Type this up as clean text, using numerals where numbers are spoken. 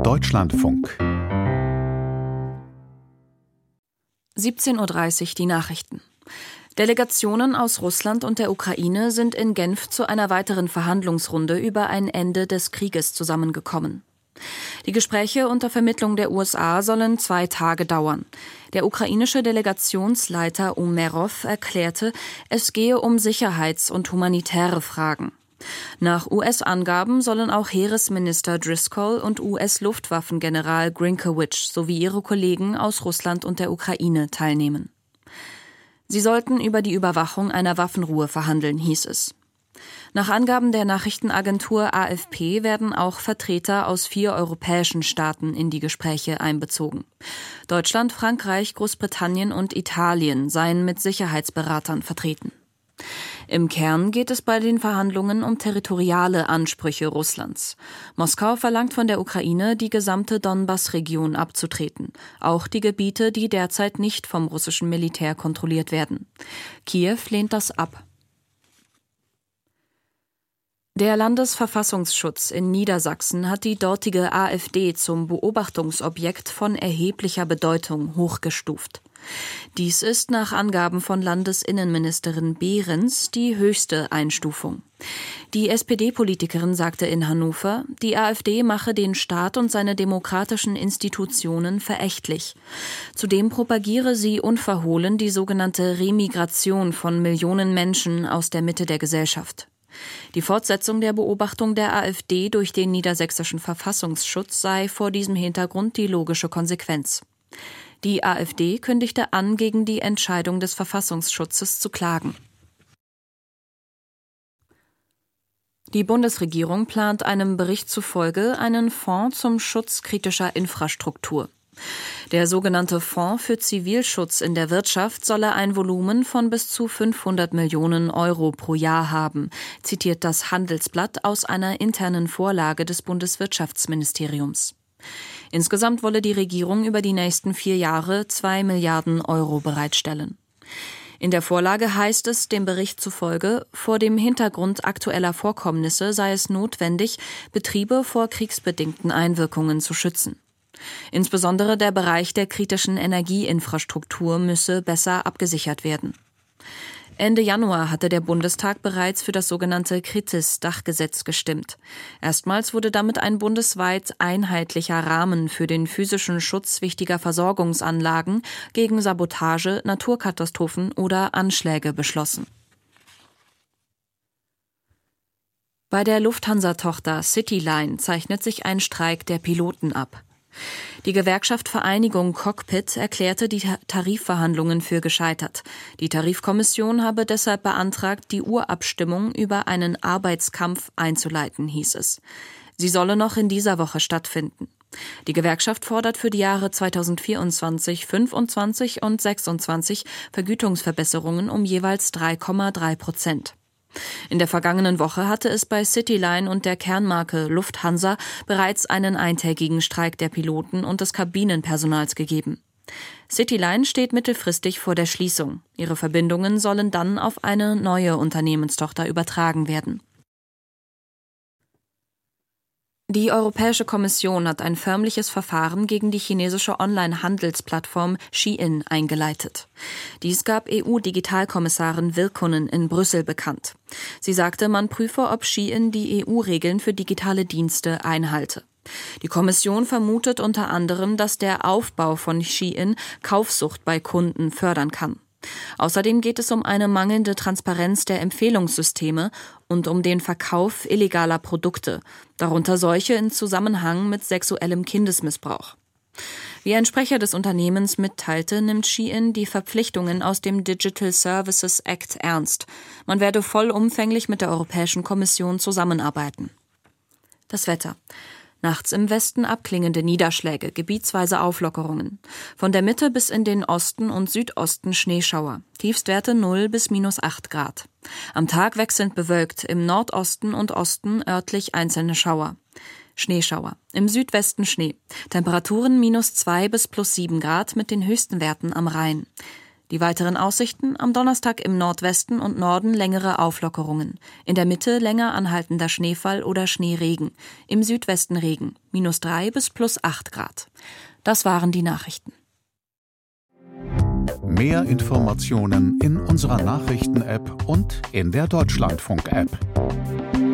Deutschlandfunk 17:30 Uhr die Nachrichten. Delegationen aus Russland und der Ukraine sind in Genf zu einer weiteren Verhandlungsrunde über ein Ende des Krieges zusammengekommen. Die Gespräche unter Vermittlung der USA sollen 2 Tage dauern. Der ukrainische Delegationsleiter Umerov erklärte, es gehe um sicherheits- und humanitäre Fragen. Nach US-Angaben sollen auch Heeresminister Driscoll und US-Luftwaffengeneral Grinkewitsch sowie ihre Kollegen aus Russland und der Ukraine teilnehmen. Sie sollten über die Überwachung einer Waffenruhe verhandeln, hieß es. Nach Angaben der Nachrichtenagentur AFP werden auch Vertreter aus 4 europäischen Staaten in die Gespräche einbezogen. Deutschland, Frankreich, Großbritannien und Italien seien mit Sicherheitsberatern vertreten. Im Kern geht es bei den Verhandlungen um territoriale Ansprüche Russlands. Moskau verlangt von der Ukraine, die gesamte Donbass-Region abzutreten, auch die Gebiete, die derzeit nicht vom russischen Militär kontrolliert werden. Kiew lehnt das ab. Der Landesverfassungsschutz in Niedersachsen hat die dortige AfD zum Beobachtungsobjekt von erheblicher Bedeutung hochgestuft. Dies ist nach Angaben von Landesinnenministerin Behrens die höchste Einstufung. Die SPD-Politikerin sagte in Hannover, die AfD mache den Staat und seine demokratischen Institutionen verächtlich. Zudem propagiere sie unverhohlen die sogenannte Remigration von Millionen Menschen aus der Mitte der Gesellschaft. Die Fortsetzung der Beobachtung der AfD durch den niedersächsischen Verfassungsschutz sei vor diesem Hintergrund die logische Konsequenz. Die AfD kündigte an, gegen die Entscheidung des Verfassungsschutzes zu klagen. Die Bundesregierung plant einem Bericht zufolge einen Fonds zum Schutz kritischer Infrastruktur. Der sogenannte Fonds für Zivilschutz in der Wirtschaft solle ein Volumen von bis zu 500 Millionen Euro pro Jahr haben, zitiert das Handelsblatt aus einer internen Vorlage des Bundeswirtschaftsministeriums. Insgesamt wolle die Regierung über die nächsten 4 Jahre 2 Milliarden Euro bereitstellen. In der Vorlage heißt es dem Bericht zufolge, vor dem Hintergrund aktueller Vorkommnisse sei es notwendig, Betriebe vor kriegsbedingten Einwirkungen zu schützen. Insbesondere der Bereich der kritischen Energieinfrastruktur müsse besser abgesichert werden. Ende Januar hatte der Bundestag bereits für das sogenannte Kritis-Dachgesetz gestimmt. Erstmals wurde damit ein bundesweit einheitlicher Rahmen für den physischen Schutz wichtiger Versorgungsanlagen gegen Sabotage, Naturkatastrophen oder Anschläge beschlossen. Bei der Lufthansa-Tochter Cityline zeichnet sich ein Streik der Piloten ab. Die Gewerkschaft Vereinigung Cockpit erklärte die Tarifverhandlungen für gescheitert. Die Tarifkommission habe deshalb beantragt, die Urabstimmung über einen Arbeitskampf einzuleiten, hieß es. Sie solle noch in dieser Woche stattfinden. Die Gewerkschaft fordert für die Jahre 2024, 25 und 26 Vergütungsverbesserungen um jeweils 3,3%. In der vergangenen Woche hatte es bei Cityline und der Kernmarke Lufthansa bereits einen eintägigen Streik der Piloten und des Kabinenpersonals gegeben. Cityline steht mittelfristig vor der Schließung. Ihre Verbindungen sollen dann auf eine neue Unternehmenstochter übertragen werden. Die Europäische Kommission hat ein förmliches Verfahren gegen die chinesische Online-Handelsplattform Shein eingeleitet. Dies gab EU-Digitalkommissarin Virkkunen in Brüssel bekannt. Sie sagte, man prüfe, ob Shein die EU-Regeln für digitale Dienste einhalte. Die Kommission vermutet unter anderem, dass der Aufbau von Shein Kaufsucht bei Kunden fördern kann. Außerdem geht es um eine mangelnde Transparenz der Empfehlungssysteme und um den Verkauf illegaler Produkte, darunter solche in Zusammenhang mit sexuellem Kindesmissbrauch. Wie ein Sprecher des Unternehmens mitteilte, nimmt Shein die Verpflichtungen aus dem Digital Services Act ernst. Man werde vollumfänglich mit der Europäischen Kommission zusammenarbeiten. Das Wetter. Nachts im Westen abklingende Niederschläge, gebietsweise Auflockerungen. Von der Mitte bis in den Osten und Südosten Schneeschauer. Tiefstwerte 0 bis -8 Grad. Am Tag wechselnd bewölkt, im Nordosten und Osten örtlich einzelne Schauer. Schneeschauer. Im Südwesten Schnee. Temperaturen -2 bis +7 Grad mit den höchsten Werten am Rhein. Die weiteren Aussichten: am Donnerstag im Nordwesten und Norden längere Auflockerungen. In der Mitte länger anhaltender Schneefall oder Schneeregen. Im Südwesten Regen. -3 bis +8 Grad. Das waren die Nachrichten. Mehr Informationen in unserer Nachrichten-App und in der Deutschlandfunk-App.